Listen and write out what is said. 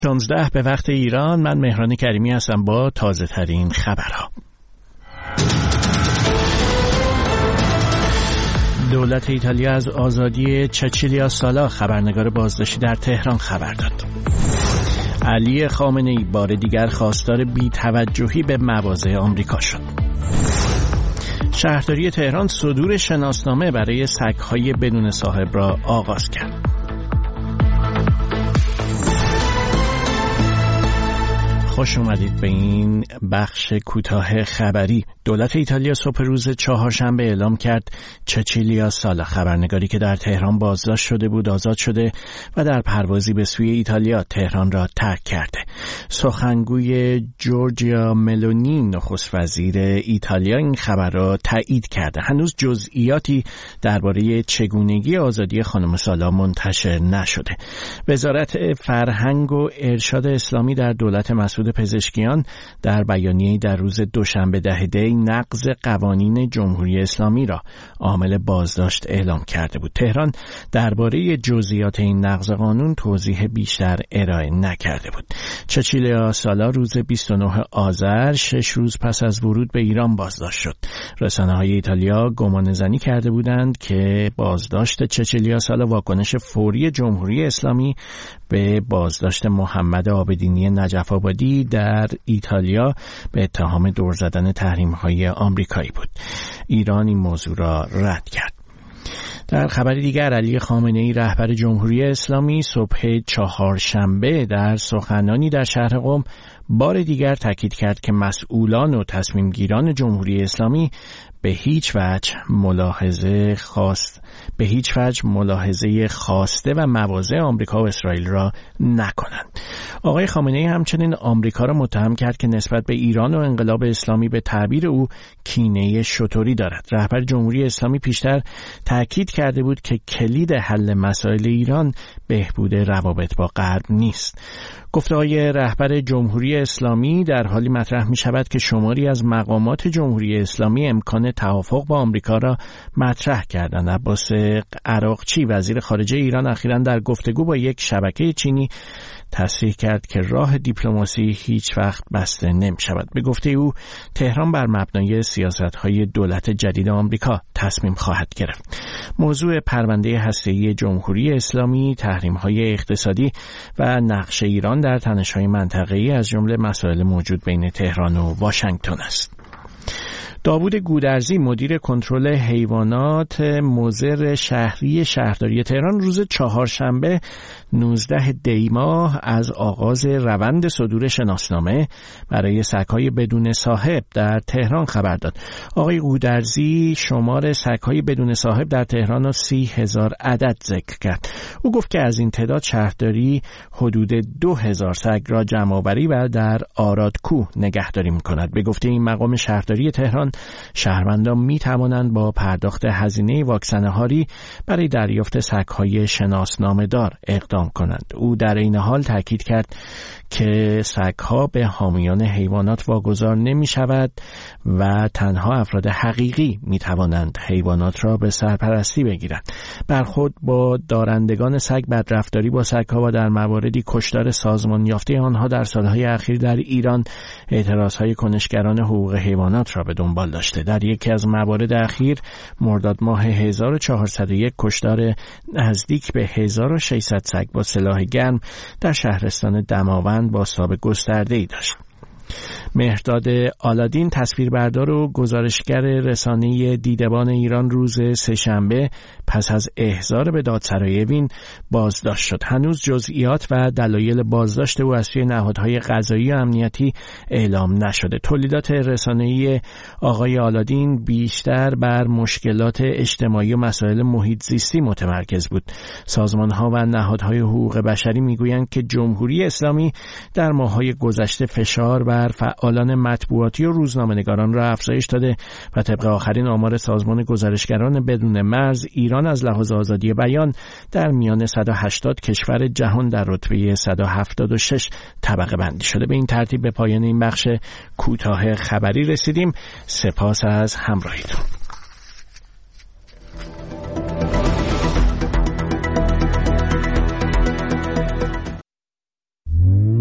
16 به وقت ایران. من مهران کریمی هستم با تازه ترین خبرها. دولت ایتالیا از آزادی چچیلیا سالا، خبرنگار بازداشتی در تهران، خبر داد. علی خامنه‌ای بار دیگر خواستار بی‌توجهی به مواضع آمریکا شد. شهرداری تهران صدور شناسنامه برای سگ‌های بدون صاحب را آغاز کرد. خوش اومدید به این بخش کوتاه خبری. دولت ایتالیا صبح روز چهارشنبه اعلام کرد چچیلیا سالا، خبرنگاری که در تهران بازداشت شده بود، آزاد شده و در پروازی به سوی ایتالیا تهران را ترک کرده. سخنگوی جورجیا ملونی، نخست وزیر ایتالیا، این خبر را تایید کرده. هنوز جزئیاتی درباره چگونگی آزادی خانم سالا منتشر نشده. وزارت فرهنگ و ارشاد اسلامی در دولت مسعود پزشکیان در بیانیه‌ای در روز دوشنبه 10 دی نقض قوانین جمهوری اسلامی را عامل بازداشت اعلام کرده بود. تهران درباره جزئیات این نقض قانون توضیح بیشتر ارائه نکرده بود. چچیلیا سالا روز 29 آذر، 6 روز پس از ورود به ایران بازداشت شد. رسانه‌های ایتالیا گمانه‌زنی کرده بودند که بازداشت چچیلیا سالا واکنش فوری جمهوری اسلامی به بازداشت محمد عابدینی نجف آبادی در ایتالیا به اتهام دور زدن تحریم‌های آمریکایی بود. ایران این موضوع را رد کرد. در خبر دیگر، علی خامنه‌ای رهبر جمهوری اسلامی صبح چهارشنبه در سخنرانی در شهر قم بار دیگر تاکید کرد که مسئولان و تصمیم گیران جمهوری اسلامی به هیچ وجه ملاحظه خواسته و مواضع آمریکا و اسرائیل را نکنند. آقای خامنه‌ای همچنین آمریکا را متهم کرد که نسبت به ایران و انقلاب اسلامی به تعبیر او کینه شتوری دارد. رهبر جمهوری اسلامی پیشتر تاکید کرده بود که کلید حل مسائل ایران بهبود روابط با غرب نیست. گفته‌های رهبر جمهوری اسلامی در حالی مطرح می‌شود که شماری از مقامات جمهوری اسلامی امکان توافق با آمریکا را مطرح کردند. عباس عراقچی، وزیر خارجه ایران، اخیراً در گفتگو با یک شبکه چینی تصریح کرد که راه دیپلماسی هیچ وقت بسته نمی‌شود. به گفته او، تهران بر مبنای سیاست‌های دولت جدید آمریکا تصمیم خواهد گرفت. موضوع پرونده هسته‌ای جمهوری اسلامی، تحریم‌های اقتصادی و نقش ایران در تنش‌های منطقه‌ای از جمله مسائل موجود بین تهران و واشنگتن است. داوود گودرزی، مدیر کنترل حیوانات مضر شهری شهرداری تهران، روز چهارشنبه 19 دی ماه از آغاز روند صدور شناسنامه برای سگ‌های بدون صاحب در تهران خبر داد. آقای گودرزی شمار سگ‌های بدون صاحب در تهران را 30,000 عدد ذکر کرد. او گفت که از این تعداد شهرداری حدود 2,000 سگ را جمع‌آوری و در آرادکوه نگهداری می‌کند. به گفته این مقام شهرداری تهران، شهروندان می توانند با پرداخت هزینه واکسنه‌هاری برای دریافت سگ‌های شناسنامه دار اقدام کنند. او در این حال تاکید کرد که سگ‌ها به حامیان حیوانات واگذار نمی شود و تنها افراد حقیقی می توانند حیوانات را به سرپرستی بگیرند. برخورد با دارندگان سگ، بدرفتاری با سگ‌ها و در مواردی کشتار سازمان یافته آنها در سالهای اخیر در ایران اعتراضهای کنشگران حقوق حیوانات را به دنبال داشته. در یکی از موارد اخیر، مرداد ماه 1401، کشتار نزدیک به 1600 سگ با سلاح گرم در شهرستان دماوند با سابقه گسترده‌ای داشت. مهرداد آلادین، تصویربردار و گزارشگر رسانه دیدبان ایران، روز سه‌شنبه پس از احضار به دادسرای وین بازداشت شد. هنوز جزئیات و دلایل بازداشت او از سوی نهادهای قضایی و امنیتی اعلام نشده. تولیدات رسانه‌ای آقای آلادین بیشتر بر مشکلات اجتماعی و مسائل محیط زیستی متمرکز بود. سازمان‌ها و نهادهای حقوق بشری می‌گویند که جمهوری اسلامی در ماه‌های گذشته فشار بر فعالان مطبوعاتی و روزنامه‌نگاران را افزایش داده و طبق آخرین آمار سازمان گزارشگران بدون مرز، ایران از لحاظ آزادی بیان در میان 180 کشور جهان در رتبه 176 طبقه بندی شده. به این ترتیب به پایان این بخش کوتاه خبری رسیدیم. سپاس از همراهیتون.